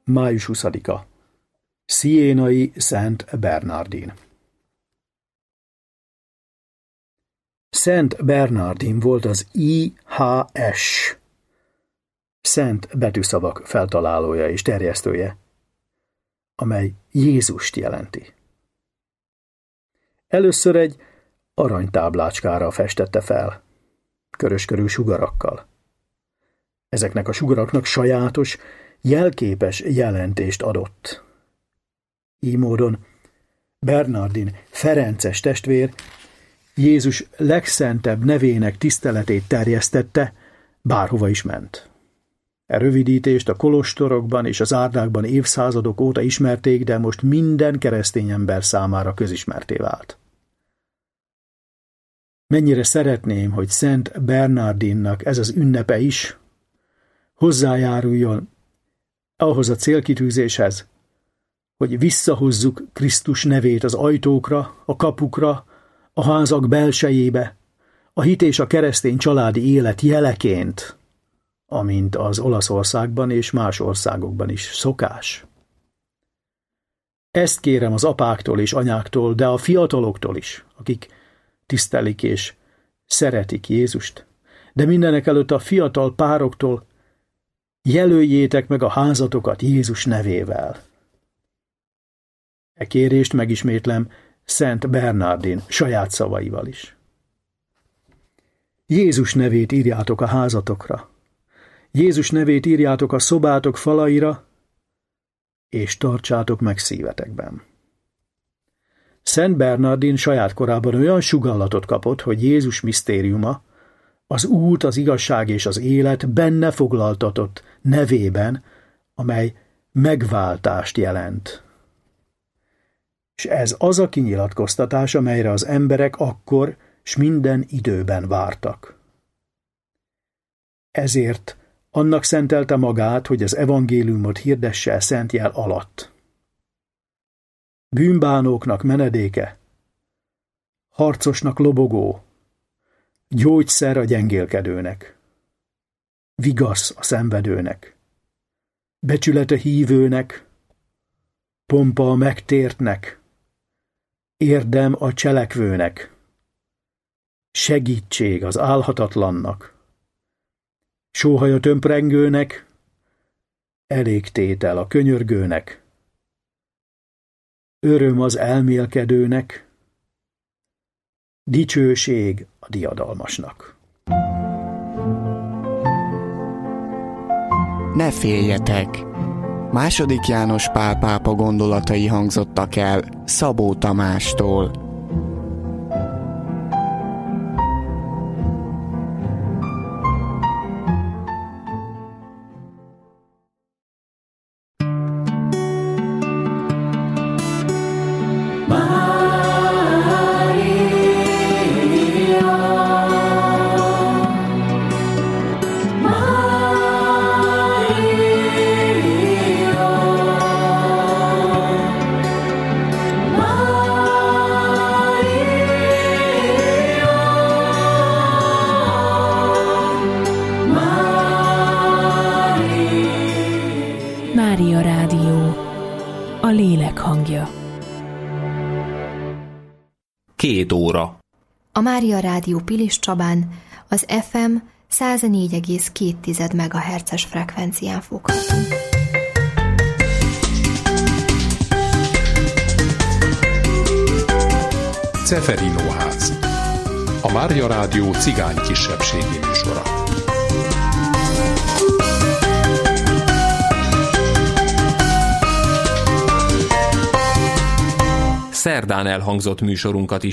Május 20-a. Sienai Szent Bernardin. Szent Bernardin volt az IHS, szent betűszavak feltalálója és terjesztője, amely Jézust jelenti. Először egy aranytáblácskára festette fel, köröskörű sugarakkal. Ezeknek a sugaraknak sajátos, jelképes jelentést adott. Így módon Bernardin ferences testvér Jézus legszentebb nevének tiszteletét terjesztette, bárhova is ment. E rövidítést a kolostorokban és az árdákban évszázadok óta ismerték, de most minden keresztény ember számára közismerté vált. Mennyire szeretném, hogy Szent Bernardinnak ez az ünnepe is hozzájáruljon ahhoz a célkitűzéshez, hogy visszahozzuk Krisztus nevét az ajtókra, a kapukra, a házak belsejébe, a hit és a keresztény családi élet jeleként, amint az Olaszországban és más országokban is szokás. Ezt kérem az apáktól és anyáktól, de a fiataloktól is, akik tisztelik és szeretik Jézust, de mindenekelőtt a fiatal pároktól, jelöljétek meg a házatokat Jézus nevével. E kérést megismétlem Szent Bernardin saját szavaival is. Jézus nevét írjátok a házatokra, Jézus nevét írjátok a szobátok falaira, és tartsátok meg szívetekben. Szent Bernardin saját korában olyan sugallatot kapott, hogy Jézus misztériuma, az út, az igazság és az élet benne foglaltatott nevében, amely megváltást jelent. És ez az a kinyilatkoztatás, amelyre az emberek akkor s minden időben vártak. Ezért annak szentelte magát, hogy az evangéliumot hirdesse a szent jel alatt. Bűnbánóknak menedéke, harcosnak lobogó, gyógyszer a gyengélkedőnek, vigasz a szenvedőnek, becsület a hívőnek, pompa a megtértnek, érdem a cselekvőnek, segítség az álhatatlannak, sóhaj a tömprengőnek, elégtétel a könyörgőnek, öröm az elmélkedőnek, dicsőség a diadalmasnak. Ne féljetek! II. János Pál pápa gondolatai hangzottak el Szabó Tamástól. Mária Rádió, a lélek hangja. 2 óra. A Mária Rádió Pilis Csabán az FM 104,2 MHz-es frekvencián foghatunk. Ceferino-ház. A Mária Rádió cigány kisebbségi műsora. Szerdán elhangzott műsorunkat is